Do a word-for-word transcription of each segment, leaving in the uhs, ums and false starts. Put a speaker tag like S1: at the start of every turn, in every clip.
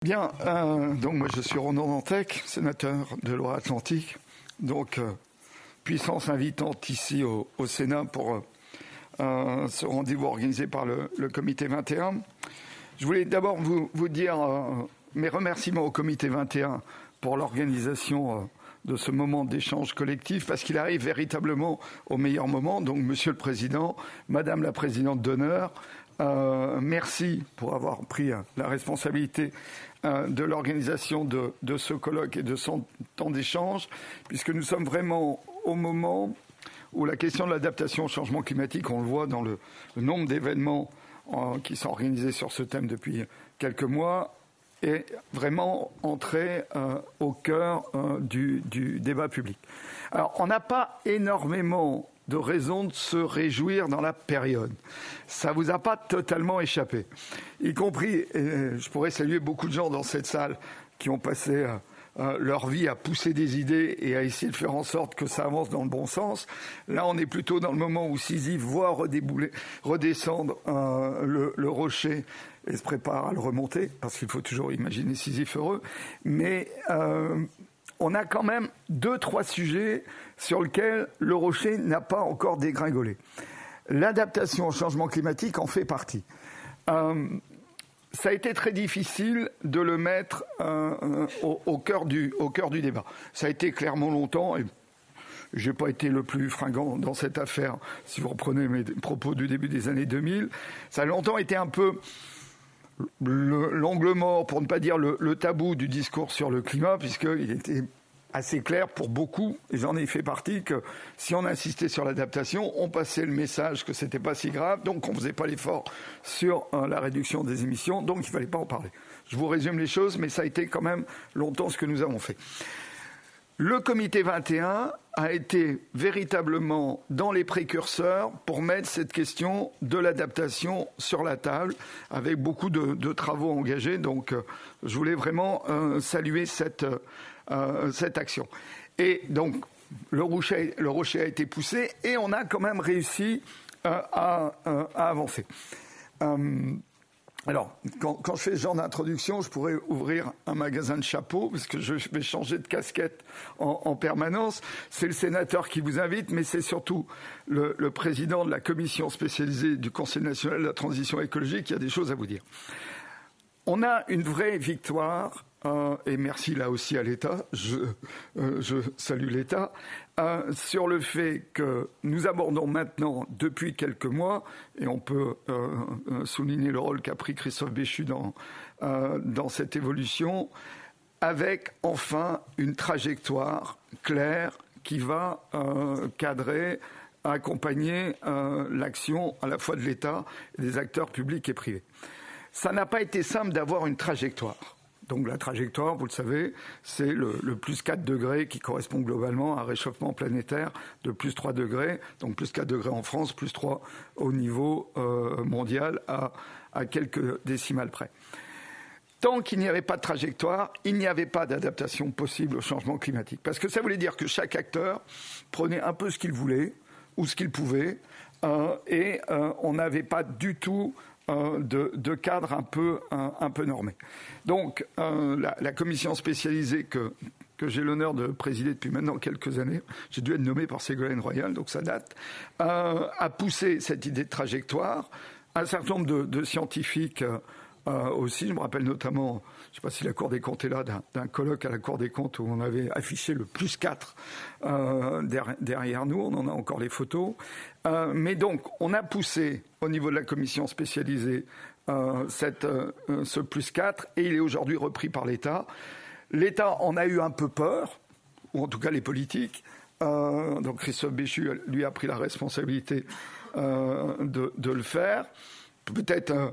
S1: Bien, euh, donc moi je suis Ronan Dantec, sénateur de Loire-Atlantique, donc euh, puissance invitante ici au, au Sénat pour euh, ce rendez-vous organisé par le, le comité vingt et un. Je voulais d'abord vous, vous dire euh, mes remerciements au comité vingt et un pour l'organisation euh, de ce moment d'échange collectif, parce qu'il arrive véritablement au meilleur moment. Donc, Monsieur le Président, Madame la Présidente d'honneur, euh, merci pour avoir pris euh, la responsabilité euh, de l'organisation de, de ce colloque et de son temps d'échange, puisque nous sommes vraiment au moment où la question de l'adaptation au changement climatique, on le voit dans le, le nombre d'événements euh, qui sont organisés sur ce thème depuis quelques mois, est vraiment entré euh, au cœur euh, du, du débat public. Alors, on n'a pas énormément de raisons de se réjouir dans la période. Ça vous a pas totalement échappé. Y compris, et je pourrais saluer beaucoup de gens dans cette salle qui ont passé euh, euh, leur vie à pousser des idées et à essayer de faire en sorte que ça avance dans le bon sens. Là, on est plutôt dans le moment où Sisyphe voit redébouler, redescendre euh, le, le rocher et se prépare à le remonter, parce qu'il faut toujours imaginer Sisyphe heureux. Mais euh, on a quand même deux, trois sujets sur lesquels le rocher n'a pas encore dégringolé. L'adaptation au changement climatique en fait partie. Euh, ça a été très difficile de le mettre euh, euh, au, au, cœur du, au cœur du débat. Ça a été clairement longtemps, et je n'ai pas été le plus fringant dans cette affaire, si vous reprenez mes propos du début des années deux mille. Ça a longtemps été un peu l'angle mort, pour ne pas dire le, le tabou du discours sur le climat, puisqu'il était assez clair pour beaucoup, et j'en ai fait partie, que si on insistait sur l'adaptation, on passait le message que c'était pas si grave, donc on faisait pas l'effort sur euh, la réduction des émissions, donc il fallait pas en parler. Je vous résume les choses, mais ça a été quand même longtemps ce que nous avons fait. Le comité vingt et un a été véritablement dans les précurseurs pour mettre cette question de l'adaptation sur la table, avec beaucoup de, de travaux engagés. Donc, euh, je voulais vraiment euh, saluer cette, euh, cette action. Et donc, le rocher, le rocher a été poussé et on a quand même réussi euh, à, euh, à avancer. Euh, Alors, quand, quand je fais ce genre d'introduction, je pourrais ouvrir un magasin de chapeaux, parce que je vais changer de casquette en, en permanence. C'est le sénateur qui vous invite, mais c'est surtout le, le président de la commission spécialisée du Conseil national de la transition écologique qui a des choses à vous dire. On a une vraie victoire, euh, et merci là aussi à l'État, je, euh, je salue l'État, euh, sur le fait que nous abordons maintenant, depuis quelques mois, et on peut euh, souligner le rôle qu'a pris Christophe Béchu dans, euh, dans cette évolution, avec enfin une trajectoire claire qui va euh, cadrer, accompagner euh, l'action à la fois de l'État et des acteurs publics et privés. Ça n'a pas été simple d'avoir une trajectoire. Donc la trajectoire, vous le savez, c'est le, le plus quatre degrés qui correspond globalement à un réchauffement planétaire de plus trois degrés, donc plus quatre degrés en France, plus trois au niveau euh, mondial à, à quelques décimales près. Tant qu'il n'y avait pas de trajectoire, il n'y avait pas d'adaptation possible au changement climatique. Parce que ça voulait dire que chaque acteur prenait un peu ce qu'il voulait ou ce qu'il pouvait euh, et euh, on n'avait pas du tout De, de cadre un peu, un, un peu normé. Donc, euh, la, la commission spécialisée que, que j'ai l'honneur de présider depuis maintenant quelques années, j'ai dû être nommé par Ségolène Royal, donc ça date, euh, a poussé cette idée de trajectoire. Un certain nombre de, de scientifiques euh, aussi, je me rappelle notamment, je ne sais pas si la Cour des comptes est là, d'un, d'un colloque à la Cour des comptes où on avait affiché le plus quatre euh, derrière, derrière nous, on en a encore les photos. Euh, mais donc, on a poussé au niveau de la commission spécialisée euh, cette, euh, ce plus quatre et il est aujourd'hui repris par l'État. L'État en a eu un peu peur, ou en tout cas les politiques. Euh, donc Christophe Béchu, lui, a pris la responsabilité euh, de, de le faire. Peut-être euh,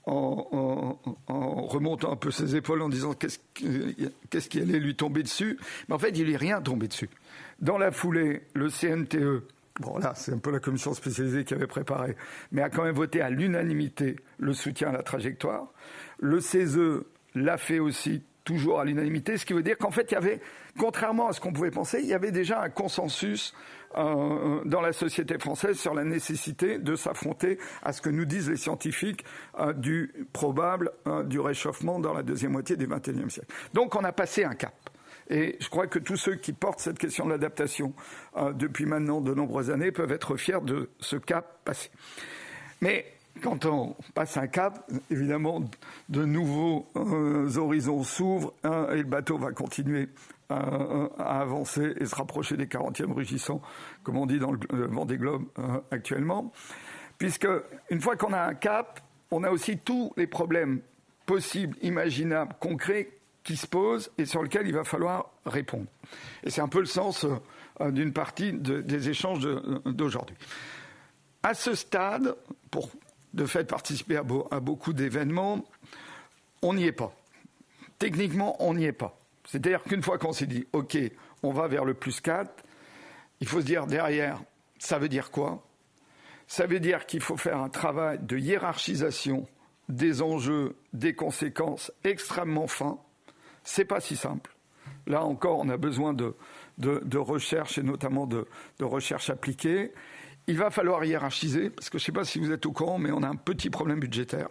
S1: en, en, en remontant un peu ses épaules en disant qu'est-ce, qu'est-ce qui allait lui tomber dessus. Mais en fait, il n'est rien tombé dessus. Dans la foulée, le C N T E, bon là, c'est un peu la commission spécialisée qui avait préparé, mais a quand même voté à l'unanimité le soutien à la trajectoire. Le C E S E l'a fait aussi toujours à l'unanimité, ce qui veut dire qu'en fait, il y avait, contrairement à ce qu'on pouvait penser, il y avait déjà un consensus euh, dans la société française sur la nécessité de s'affronter à ce que nous disent les scientifiques euh, du probable euh, du réchauffement dans la deuxième moitié du vingt et unième siècle. Donc, on a passé un cap. Et je crois que tous ceux qui portent cette question de l'adaptation euh, depuis maintenant de nombreuses années peuvent être fiers de ce cap passé. Mais quand on passe un cap, évidemment, de nouveaux euh, horizons s'ouvrent hein, et le bateau va continuer euh, à avancer et se rapprocher des quarantièmes rugissants, comme on dit dans le, le Vendée Globe euh, actuellement. Puisque une fois qu'on a un cap, on a aussi tous les problèmes possibles, imaginables, concrets qui se posent et sur lesquels il va falloir répondre. Et c'est un peu le sens euh, d'une partie de, des échanges de, d'aujourd'hui. À ce stade, pour de fait participer à, beau, à beaucoup d'événements, on n'y est pas. Techniquement, on n'y est pas. C'est-à-dire qu'une fois qu'on s'est dit, OK, on va vers le plus quatre, il faut se dire derrière, ça veut dire quoi ? Ça veut dire qu'il faut faire un travail de hiérarchisation des enjeux, des conséquences extrêmement fins. C'est pas si simple. Là encore, on a besoin de, de, de recherche et notamment de, de recherche appliquée. Il va falloir hiérarchiser, parce que je ne sais pas si vous êtes au courant, mais on a un petit problème budgétaire.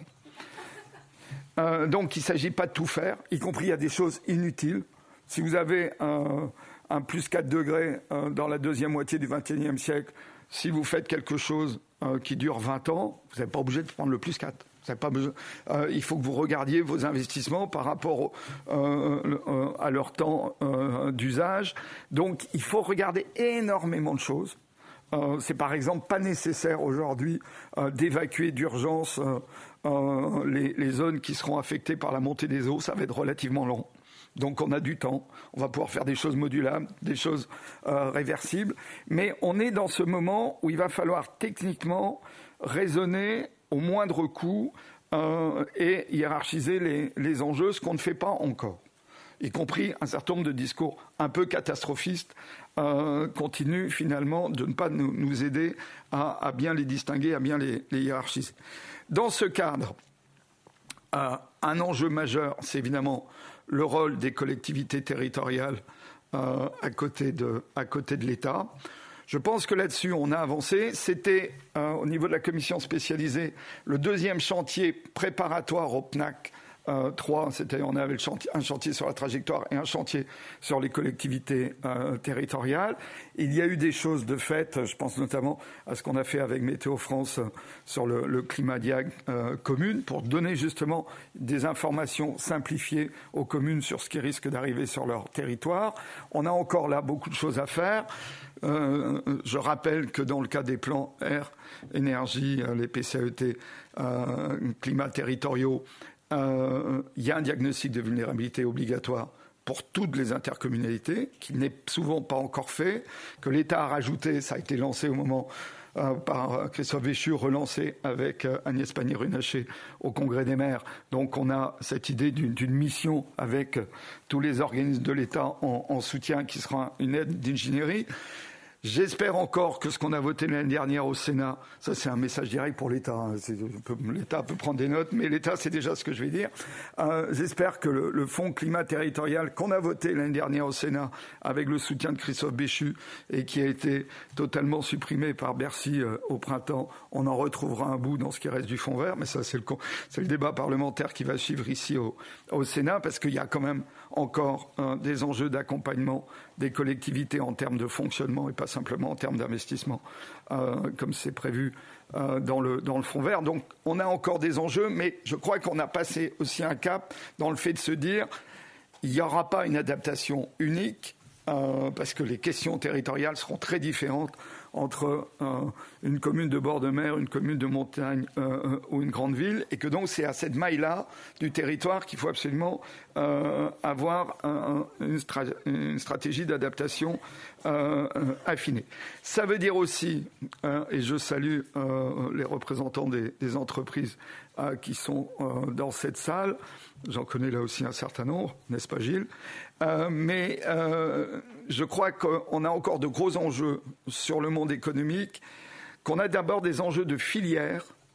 S1: Euh, donc, il ne s'agit pas de tout faire, y compris il y a des choses inutiles. Si vous avez un, un plus quatre degrés euh, dans la deuxième moitié du vingt et unième siècle, si vous faites quelque chose euh, qui dure vingt ans, vous n'êtes pas obligé de prendre le plus quatre. Vous n'avez pas besoin. Euh, il faut que vous regardiez vos investissements par rapport au, euh, euh, à leur temps euh, d'usage. Donc, il faut regarder énormément de choses. Euh, c'est par exemple pas nécessaire aujourd'hui euh, d'évacuer d'urgence euh, euh, les, les zones qui seront affectées par la montée des eaux. Ça va être relativement long. Donc on a du temps. On va pouvoir faire des choses modulables, des choses euh, réversibles. Mais on est dans ce moment où il va falloir techniquement raisonner au moindre coût euh, et hiérarchiser les, les enjeux, ce qu'on ne fait pas encore. Y compris un certain nombre de discours un peu catastrophistes euh, continuent finalement de ne pas nous, nous aider à, à bien les distinguer, à bien les, les hiérarchiser. Dans ce cadre, euh, un enjeu majeur, c'est évidemment le rôle des collectivités territoriales euh, à côté de, à côté de l'État. Je pense que là-dessus, on a avancé. C'était, euh, au niveau de la commission spécialisée, le deuxième chantier préparatoire au P N A C Euh, trois, c'était, on avait le chantier, un chantier sur la trajectoire et un chantier sur les collectivités euh, territoriales. Il y a eu des choses de fait, je pense notamment à ce qu'on a fait avec Météo France euh, sur le, le climat diag euh, commune, pour donner justement des informations simplifiées aux communes sur ce qui risque d'arriver sur leur territoire. On a encore là beaucoup de choses à faire. Euh, je rappelle que dans le cas des plans air, énergie, les P C E T, euh, climat territoriaux, il euh, y a un diagnostic de vulnérabilité obligatoire pour toutes les intercommunalités, qui n'est souvent pas encore fait, que l'État a rajouté, ça a été lancé au moment euh, par Christophe Béchu, relancé avec euh, Agnès Pannier-Runacher au Congrès des maires. Donc on a cette idée d'une, d'une mission avec euh, tous les organismes de l'État en, en soutien, qui sera une aide d'ingénierie. J'espère encore que ce qu'on a voté l'année dernière au Sénat, ça c'est un message direct pour l'État, hein, c'est, l'État peut prendre des notes, mais l'État c'est déjà ce que je vais dire. Euh, j'espère que le, le fonds climat territorial qu'on a voté l'année dernière au Sénat avec le soutien de Christophe Béchu et qui a été totalement supprimé par Bercy euh, au printemps, on en retrouvera un bout dans ce qui reste du fonds vert, mais ça c'est le, c'est le débat parlementaire qui va suivre ici au, au Sénat, parce qu'il y a quand même encore euh, des enjeux d'accompagnement des collectivités en termes de fonctionnement et pas simplement en termes d'investissement, euh, comme c'est prévu euh, dans le, dans le fonds vert. Donc on a encore des enjeux, mais je crois qu'on a passé aussi un cap dans le fait de se dire il n'y aura pas une adaptation unique, euh, parce que les questions territoriales seront très différentes entre euh, une commune de bord de mer, une commune de montagne euh, ou une grande ville, et que donc c'est à cette maille-là du territoire qu'il faut absolument euh, avoir un, une, stra- une stratégie d'adaptation euh, affinée. Ça veut dire aussi, euh, et je salue euh, les représentants des, des entreprises euh, qui sont euh, dans cette salle, j'en connais là aussi un certain nombre, n'est-ce pas Gilles ? Euh, mais euh, je crois qu'on a encore de gros enjeux sur le monde économique, qu'on a d'abord des enjeux de filière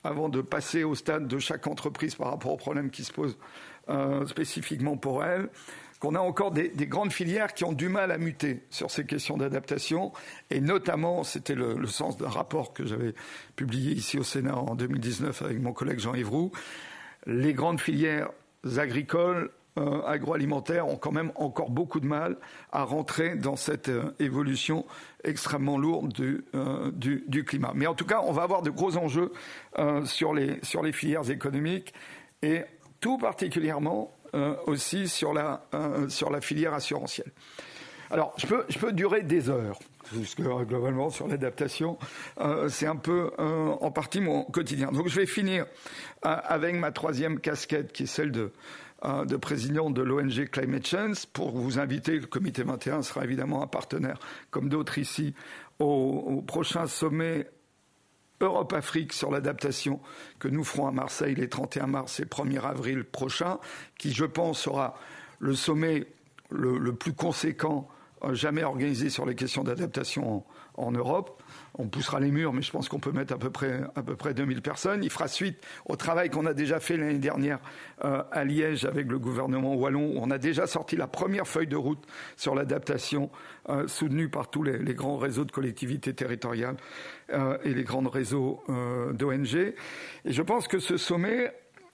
S1: avant de passer au stade de chaque entreprise par rapport aux problèmes qui se posent euh, spécifiquement pour elle, qu'on a encore des, des grandes filières qui ont du mal à muter sur ces questions d'adaptation. Et notamment, c'était le, le sens d'un rapport que j'avais publié ici au Sénat en deux mille dix-neuf avec mon collègue Jean-Yves Roux. Les grandes filières agricoles, euh, agroalimentaires ont quand même encore beaucoup de mal à rentrer dans cette euh, évolution extrêmement lourde du, euh, du, du climat. Mais en tout cas, on va avoir de gros enjeux euh, sur les, sur les filières économiques et tout particulièrement euh, aussi sur la, euh, sur la filière assurantielle. Alors, je peux, je peux durer des heures, puisque globalement, sur l'adaptation, euh, c'est un peu euh, en partie mon quotidien. Donc, je vais finir euh, avec ma troisième casquette, qui est celle de, euh, de président de l'O N G Climate Change, pour vous inviter. Le comité vingt et un sera évidemment un partenaire, comme d'autres ici, au, au prochain sommet Europe-Afrique sur l'adaptation que nous ferons à Marseille les trente et un mars et premier avril prochain, qui, je pense, sera le sommet le, le plus conséquent jamais organisé sur les questions d'adaptation en, en Europe. On poussera les murs, mais je pense qu'on peut mettre à peu près, à peu près deux mille personnes. Il fera suite au travail qu'on a déjà fait l'année dernière euh, à Liège avec le gouvernement wallon, où on a déjà sorti la première feuille de route sur l'adaptation euh, soutenue par tous les, les grands réseaux de collectivités territoriales euh, et les grands réseaux euh, d'O N G. Et je pense que ce sommet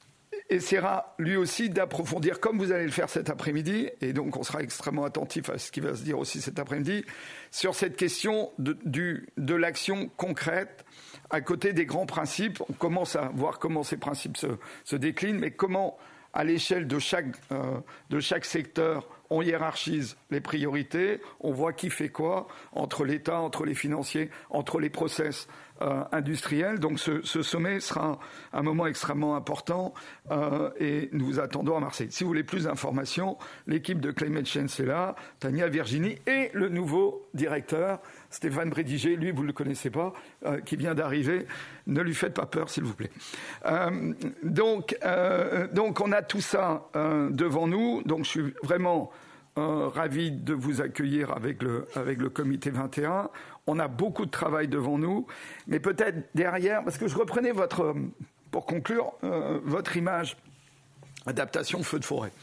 S1: essaiera lui aussi d'approfondir, comme vous allez le faire cet après-midi, et donc on sera extrêmement attentif à ce qui va se dire aussi cet après-midi, sur cette question de, du, de l'action concrète à côté des grands principes. On commence à voir comment ces principes se, se déclinent, mais comment, à l'échelle de chaque, euh, de chaque secteur, on hiérarchise les priorités, on voit qui fait quoi, entre l'État, entre les financiers, entre les process euh, industriels. Donc ce, ce sommet sera un, un moment extrêmement important euh, et nous vous attendons à Marseille. Si vous voulez plus d'informations, l'équipe de Climate Change est là, Tania, Virginie et le nouveau directeur, Stéphane Brédigé, lui vous ne le connaissez pas, euh, qui vient d'arriver. Ne lui faites pas peur s'il vous plaît. Euh, donc, euh, donc on a tout ça euh, devant nous, donc je suis vraiment Euh, ravi de vous accueillir avec le, avec le comité vingt et un. On a beaucoup de travail devant nous, mais peut-être derrière, parce que je reprenais votre, pour conclure, euh, votre image adaptation feu de forêt.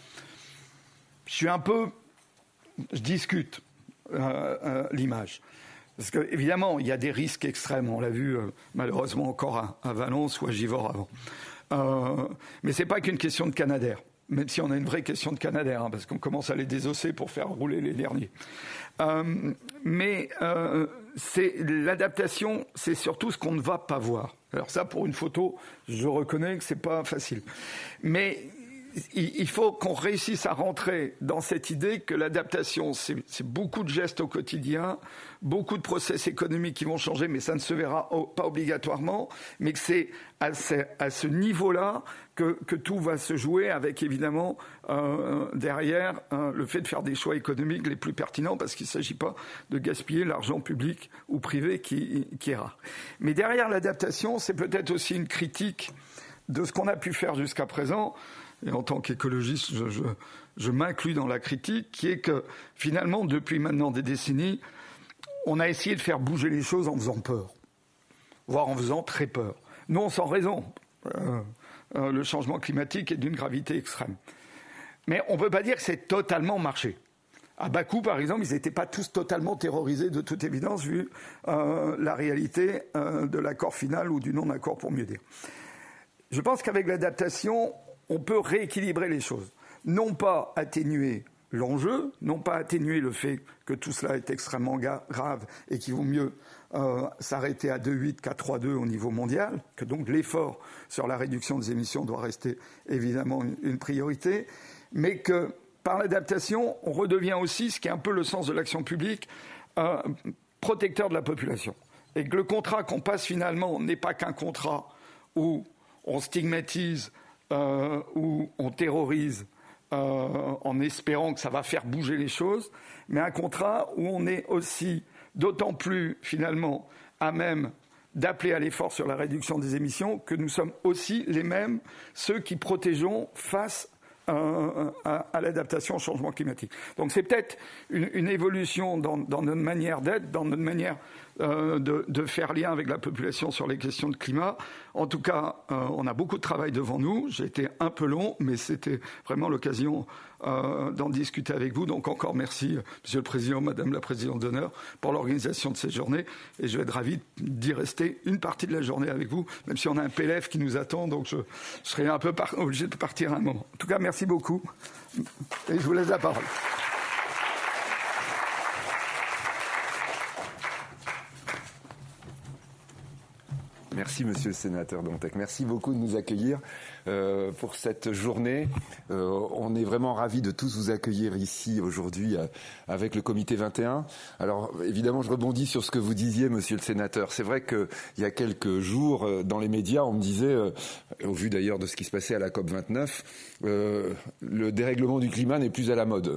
S1: Je suis un peu, je discute euh, euh, l'image. Parce que évidemment, il y a des risques extrêmes. On l'a vu euh, malheureusement encore à, à Valence ou à Givors avant. Euh, mais c'est pas qu'une question de Canadair. Même si on a une vraie question de Canadair, hein, parce qu'on commence à les désosser pour faire rouler les derniers. Euh, mais euh, c'est, l'adaptation, c'est surtout ce qu'on ne va pas voir. Alors ça, pour une photo, je reconnais que c'est pas facile. Mais il faut qu'on réussisse à rentrer dans cette idée que l'adaptation, c'est, c'est beaucoup de gestes au quotidien, beaucoup de process économiques qui vont changer, mais ça ne se verra pas obligatoirement, mais que c'est à ce, à ce niveau-là que, que tout va se jouer, avec évidemment euh, derrière euh, le fait de faire des choix économiques les plus pertinents, parce qu'il ne s'agit pas de gaspiller l'argent public ou privé qui, qui est rare. Mais derrière l'adaptation, c'est peut-être aussi une critique de ce qu'on a pu faire jusqu'à présent. Et en tant qu'écologiste, je, je, je m'inclus dans la critique, qui est que finalement, depuis maintenant des décennies, on a essayé de faire bouger les choses en faisant peur, voire en faisant très peur. Non sans raison. Euh, euh, le changement climatique est d'une gravité extrême. Mais on ne peut pas dire que c'est totalement marché. À Bakou, par exemple, ils n'étaient pas tous totalement terrorisés, de toute évidence, vu euh, la réalité euh, de l'accord final ou du non-accord, pour mieux dire. Je pense qu'avec l'adaptation, on peut rééquilibrer les choses. Non pas atténuer l'enjeu, non pas atténuer le fait que tout cela est extrêmement ga- grave et qu'il vaut mieux euh, s'arrêter à deux virgule huit qu'à trois virgule deux au niveau mondial, que donc l'effort sur la réduction des émissions doit rester évidemment une, une priorité, mais que par l'adaptation, on redevient aussi, ce qui est un peu le sens de l'action publique, euh, protecteur de la population. Et que le contrat qu'on passe finalement n'est pas qu'un contrat où on stigmatise, Euh, où on terrorise euh, en espérant que ça va faire bouger les choses, mais un contrat où on est aussi d'autant plus finalement à même d'appeler à l'effort sur la réduction des émissions que nous sommes aussi les mêmes, ceux qui protégeons face euh, à, à l'adaptation au changement climatique. Donc c'est peut-être une, une évolution dans, dans notre manière d'être, dans notre manière euh, de, de faire lien avec la population sur les questions de climat. En tout cas, euh, on a beaucoup de travail devant nous. J'ai été un peu long, mais c'était vraiment l'occasion euh, d'en discuter avec vous. Donc encore merci, Monsieur le Président, Madame la Présidente d'honneur, pour l'organisation de cette journée. Et je vais être ravi d'y rester une partie de la journée avec vous, même si on a un P L F qui nous attend. Donc je, je serai un peu par, obligé de partir à un moment. En tout cas, merci beaucoup. Et je vous laisse la parole.
S2: Merci, monsieur le sénateur Dantec. Merci beaucoup de nous accueillir euh, pour cette journée. Euh, on est vraiment ravis de tous vous accueillir ici aujourd'hui euh, avec le comité vingt et un. Alors, évidemment, je rebondis sur ce que vous disiez, monsieur le sénateur. C'est vrai qu'il y a quelques jours, euh, dans les médias, on me disait, euh, au vu d'ailleurs de ce qui se passait à la COP vingt-neuf, euh, le dérèglement du climat n'est plus à la mode.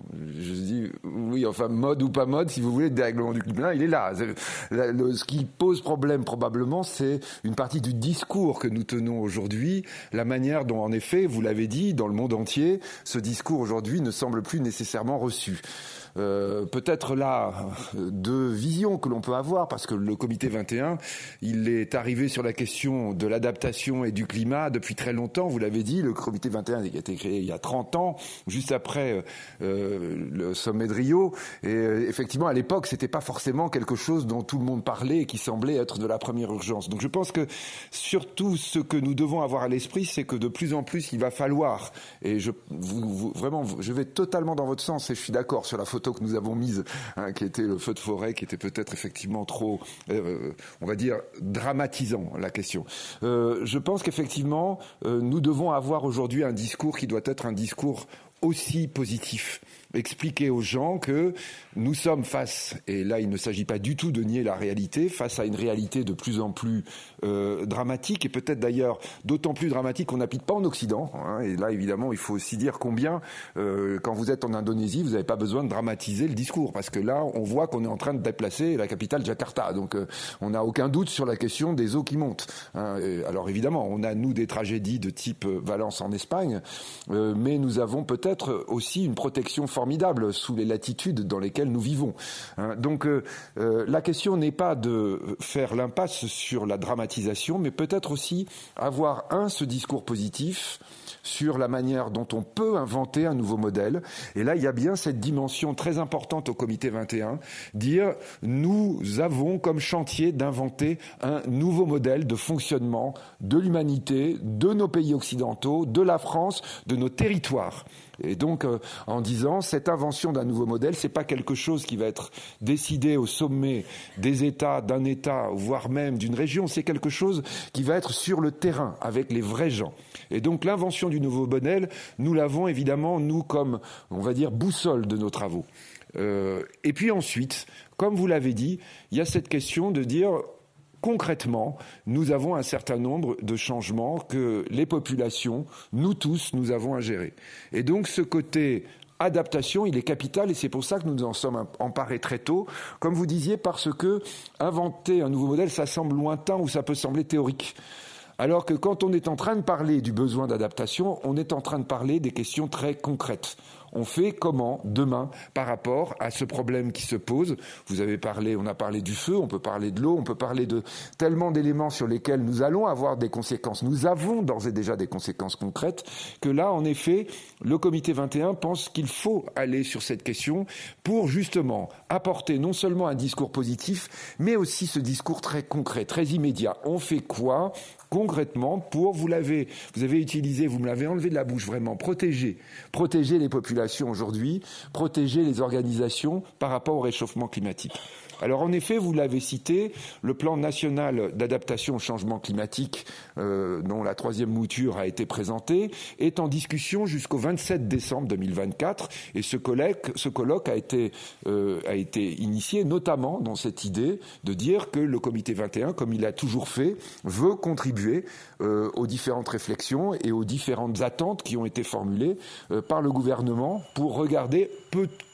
S2: Je dis, oui, enfin, mode ou pas mode, si vous voulez, le dérèglement du climat, il est là. Le, le, ce qui pose problème, probablement, c'est une partie du discours que nous tenons aujourd'hui, la manière dont, en effet, vous l'avez dit, dans le monde entier, ce discours aujourd'hui ne semble plus nécessairement reçu. Euh, peut-être là deux visions que l'on peut avoir, parce que le comité vingt et un, il est arrivé sur la question de l'adaptation et du climat depuis très longtemps. Vous l'avez dit, le comité vingt et un a été créé il y a trente ans, juste après euh, le sommet de Rio. Et euh, effectivement, à l'époque, c'était pas forcément quelque chose dont tout le monde parlait et qui semblait être de la première urgence. Donc je pense que surtout ce que nous devons avoir à l'esprit, c'est que de plus en plus, il va falloir, et je, vous, vous, vraiment, je vais totalement dans votre sens, et je suis d'accord sur la photo que nous avons mise, hein, qui était le feu de forêt, qui était peut-être effectivement trop, euh, on va dire, dramatisant la question. Euh, je pense qu'effectivement, euh, nous devons avoir aujourd'hui un discours qui doit être un discours aussi positif. Expliquer aux gens que nous sommes face, et là il ne s'agit pas du tout de nier la réalité, face à une réalité de plus en plus euh, dramatique, et peut-être d'ailleurs d'autant plus dramatique qu'on n'habite pas en Occident, hein, et là évidemment il faut aussi dire combien euh, quand vous êtes en Indonésie vous n'avez pas besoin de dramatiser le discours, parce que là on voit qu'on est en train de déplacer la capitale Jakarta, donc euh, on n'a aucun doute sur la question des eaux qui montent, hein. Alors évidemment on a nous des tragédies de type Valence en Espagne, euh, mais nous avons peut-être aussi une protection formidable sous les latitudes dans lesquelles nous vivons. Donc euh, euh, la question n'est pas de faire l'impasse sur la dramatisation, mais peut-être aussi avoir, un, ce discours positif sur la manière dont on peut inventer un nouveau modèle. Et là, il y a bien cette dimension très importante au comité vingt et un, dire nous avons comme chantier d'inventer un nouveau modèle de fonctionnement de l'humanité, de nos pays occidentaux, de la France, de nos territoires. Et donc, euh, en disant, cette invention d'un nouveau modèle, c'est pas quelque chose qui va être décidé au sommet des États, d'un État, voire même d'une région. C'est quelque chose qui va être sur le terrain, avec les vrais gens. Et donc, l'invention du nouveau modèle, nous l'avons évidemment, nous, comme, on va dire, boussole de nos travaux. Euh, et puis ensuite, comme vous l'avez dit, il y a cette question de dire... Concrètement, nous avons un certain nombre de changements que les populations, nous tous, nous avons à gérer. Et donc ce côté adaptation, il est capital, et c'est pour ça que nous nous en sommes emparés très tôt. Comme vous disiez, parce que inventer un nouveau modèle, ça semble lointain ou ça peut sembler théorique. Alors que quand on est en train de parler du besoin d'adaptation, on est en train de parler des questions très concrètes. On fait comment demain par rapport à ce problème qui se pose. Vous avez parlé, on a parlé du feu, on peut parler de l'eau, on peut parler de tellement d'éléments sur lesquels nous allons avoir des conséquences. Nous avons d'ores et déjà des conséquences concrètes que là, en effet, le comité vingt et un pense qu'il faut aller sur cette question pour justement apporter non seulement un discours positif, mais aussi ce discours très concret, très immédiat. On fait quoi concrètement pour, vous l'avez, vous avez utilisé, vous me l'avez enlevé de la bouche vraiment, protéger, protéger les populations aujourd'hui, protéger les organisations par rapport au réchauffement climatique. Alors en effet, vous l'avez cité, le plan national d'adaptation au changement climatique, euh, dont la troisième mouture a été présentée, est en discussion jusqu'au vingt-sept décembre deux mille vingt-quatre, et ce colloque, ce colloque a été, euh, a été initié notamment dans cette idée de dire que le comité vingt et un, comme il a toujours fait, veut contribuer euh, aux différentes réflexions et aux différentes attentes qui ont été formulées euh, par le gouvernement pour regarder peu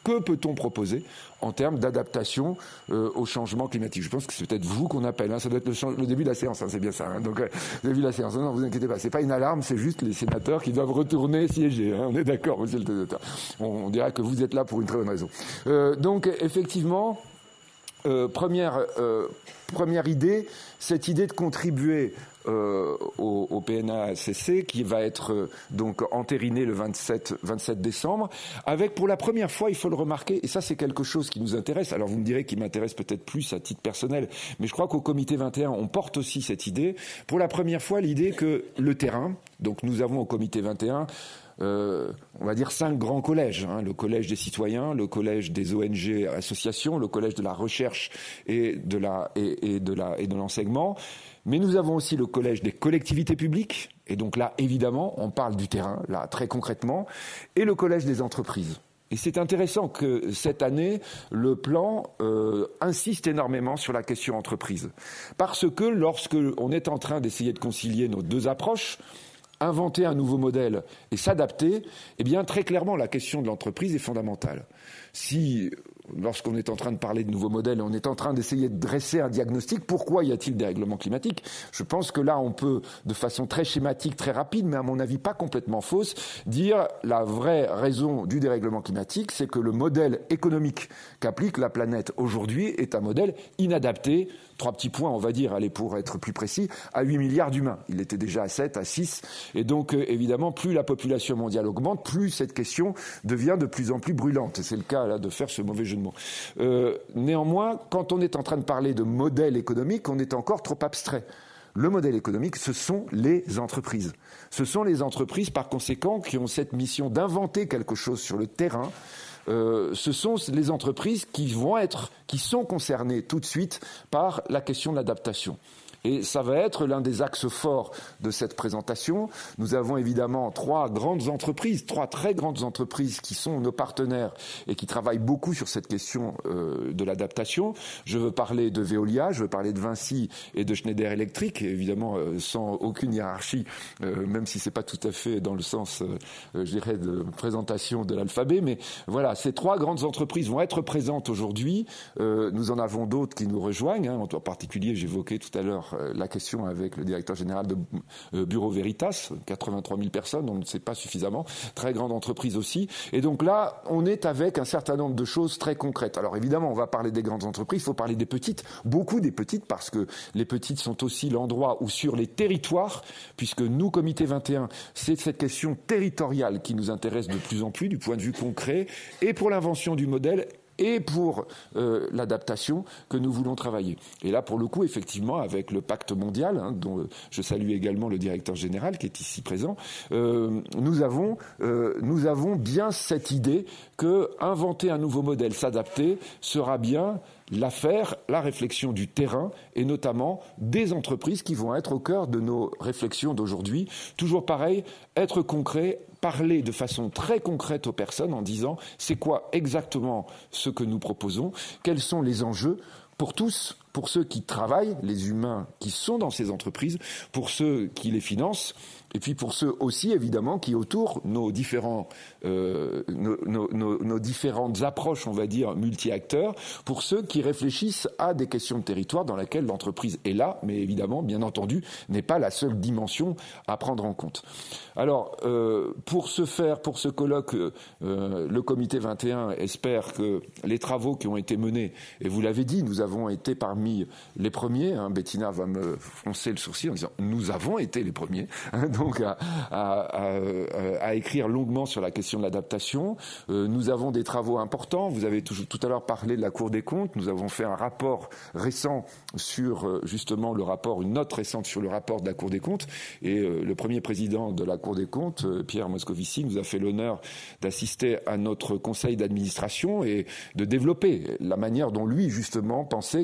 S2: Que peut-on proposer en termes d'adaptation euh, au changement climatique? Je pense que c'est peut-être vous qu'on appelle, hein, ça doit être le, le début de la séance, hein, c'est bien ça. Hein, donc euh, le début de la séance, non, non, vous inquiétez pas, c'est pas une alarme, c'est juste les sénateurs qui doivent retourner siéger. Hein, on est d'accord, monsieur le sénateur. On, on dirait que vous êtes là pour une très bonne raison. Euh, donc effectivement, euh, première euh, première idée, cette idée de contribuer Euh, au, au P N A C C qui va être euh, donc entériné le vingt-sept décembre, avec pour la première fois, il faut le remarquer, et ça c'est quelque chose qui nous intéresse, alors vous me direz qu'il m'intéresse peut-être plus à titre personnel, mais je crois qu'au comité vingt et un, on porte aussi cette idée, pour la première fois l'idée que le terrain, donc nous avons au comité vingt et un Euh, on va dire cinq grands collèges, hein, le collège des citoyens, le collège des O N G associations, le collège de la recherche et de la et, et de la et de l'enseignement. Mais nous avons aussi le collège des collectivités publiques, et donc là, évidemment, on parle du terrain, là, très concrètement, et le collège des entreprises. Et c'est intéressant que cette année, le plan euh, insiste énormément sur la question entreprise. Parce que lorsque on est en train d'essayer de concilier nos deux approches, inventer un nouveau modèle et s'adapter, eh bien, très clairement, la question de l'entreprise est fondamentale. Si, lorsqu'on est en train de parler de nouveaux modèles, on est en train d'essayer de dresser un diagnostic, pourquoi y a-t-il des règlements climatiques? Je pense que là, on peut, de façon très schématique, très rapide, mais à mon avis pas complètement fausse, dire la vraie raison du dérèglement climatique, c'est que le modèle économique qu'applique la planète aujourd'hui est un modèle inadapté. Trois petits points, on va dire, allez, pour être plus précis, à huit milliards d'humains. Il était déjà à sept, à six. Et donc, euh, évidemment, plus la population mondiale augmente, plus cette question devient de plus en plus brûlante. C'est le cas, là, de faire ce mauvais jeu de mots. Euh, néanmoins, quand on est en train de parler de modèle économique, on est encore trop abstrait. Le modèle économique, ce sont les entreprises. Ce sont les entreprises, par conséquent, qui ont cette mission d'inventer quelque chose sur le terrain. Euh, ce sont les entreprises qui vont être, qui sont concernées tout de suite par la question de l'adaptation. Et ça va être l'un des axes forts de cette présentation. Nous avons évidemment trois grandes entreprises, trois très grandes entreprises qui sont nos partenaires et qui travaillent beaucoup sur cette question euh, de l'adaptation. Je veux parler de Veolia, je veux parler de Vinci et de Schneider Electric, évidemment euh, sans aucune hiérarchie, euh, même si c'est pas tout à fait dans le sens, euh, je dirais, de présentation de l'alphabet. Mais voilà, ces trois grandes entreprises vont être présentes aujourd'hui. Euh, nous en avons d'autres qui nous rejoignent. Hein. En particulier, j'évoquais tout à l'heure la question avec le directeur général de Bureau Veritas, quatre-vingt-trois mille personnes, on ne sait pas suffisamment, très grande entreprise aussi. Et donc là, on est avec un certain nombre de choses très concrètes. Alors évidemment, on va parler des grandes entreprises, il faut parler des petites, beaucoup des petites, parce que les petites sont aussi l'endroit où sur les territoires, puisque nous, Comité vingt et un, c'est cette question territoriale qui nous intéresse de plus en plus du point de vue concret, et pour l'invention du modèle, et pour euh, l'adaptation que nous voulons travailler. Et là, pour le coup, effectivement, avec le pacte mondial, hein, dont je salue également le directeur général qui est ici présent, euh, nous avons, euh, nous avons bien cette idée que inventer un nouveau modèle, s'adapter, sera bien l'affaire, la réflexion du terrain et notamment des entreprises qui vont être au cœur de nos réflexions d'aujourd'hui. Toujours pareil, être concret, parler de façon très concrète aux personnes en disant c'est quoi exactement ce que nous proposons, quels sont les enjeux pour tous, pour ceux qui travaillent, les humains qui sont dans ces entreprises, pour ceux qui les financent, et puis pour ceux aussi, évidemment, qui autour, nos différents, euh, nos, nos, nos, nos différentes approches, on va dire, multi-acteurs, pour ceux qui réfléchissent à des questions de territoire dans lesquelles l'entreprise est là, mais évidemment, bien entendu, n'est pas la seule dimension à prendre en compte. Alors, euh, pour ce faire, pour ce colloque, euh, le Comité vingt et un espère que les travaux qui ont été menés, et vous l'avez dit, nous avons été parmi les premiers, hein, Bettina va me froncer le sourcil en disant « nous avons été les premiers hein, », donc à, à, à, à écrire longuement sur la question de l'adaptation. Euh, nous avons des travaux importants, vous avez tout, tout à l'heure parlé de la Cour des comptes, nous avons fait un rapport récent sur justement le rapport, une note récente sur le rapport de la Cour des comptes, et euh, le premier président de la Cour des comptes, euh, Pierre Moscovici, nous a fait l'honneur d'assister à notre conseil d'administration et de développer la manière dont lui justement pensait que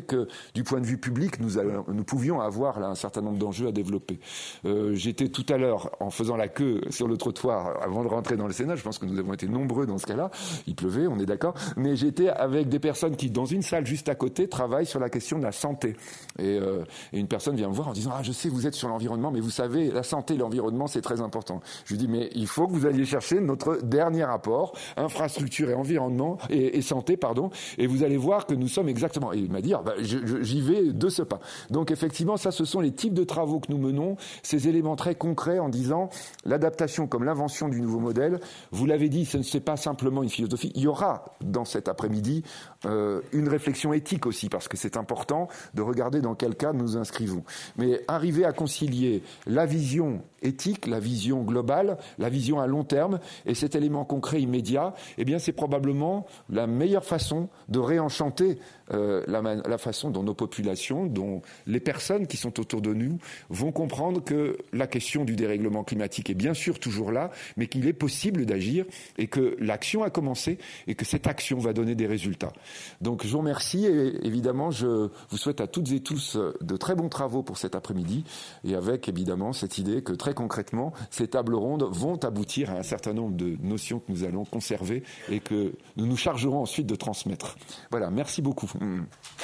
S2: du point de vue public, nous, allons, nous pouvions avoir là un certain nombre d'enjeux à développer. Euh, j'étais tout à l'heure en faisant la queue sur le trottoir avant de rentrer dans le Sénat, je pense que nous avons été nombreux dans ce cas-là, il pleuvait, on est d'accord, mais j'étais avec des personnes qui, dans une salle juste à côté, travaillent sur la question de la santé. Et, euh, et une personne vient me voir en disant « Ah, je sais, vous êtes sur l'environnement, mais vous savez, la santé et l'environnement, c'est très important. » Je lui dis « Mais il faut que vous alliez chercher notre dernier rapport, infrastructure et environnement, et, et santé, pardon, et vous allez voir que nous sommes exactement... » Et il m'a dit ah, bah, je, je, « J'y vais de ce pas. » Donc effectivement, ça, ce sont les types de travaux que nous menons, ces éléments très concrets en disant l'adaptation comme l'invention du nouveau modèle. Vous l'avez dit, ce n'est pas simplement une philosophie. Il y aura dans cet après-midi euh, une réflexion éthique aussi, parce que c'est important de regarder dans quel cas nous nous inscrivons. Mais arriver à concilier la vision éthique, la vision globale, la vision à long terme et cet élément concret immédiat, eh bien c'est probablement la meilleure façon de réenchanter euh, la, la façon dont nos populations, dont les personnes qui sont autour de nous vont comprendre que la question du dérèglement climatique est bien sûr toujours là, mais qu'il est possible d'agir et que l'action a commencé et que cette action va donner des résultats. Donc je vous remercie et évidemment je vous souhaite à toutes et tous de très bons travaux pour cet après-midi et avec évidemment cette idée que très concrètement ces tables rondes vont aboutir à un certain nombre de notions que nous allons conserver et que nous nous chargerons ensuite de transmettre. Voilà, merci beaucoup.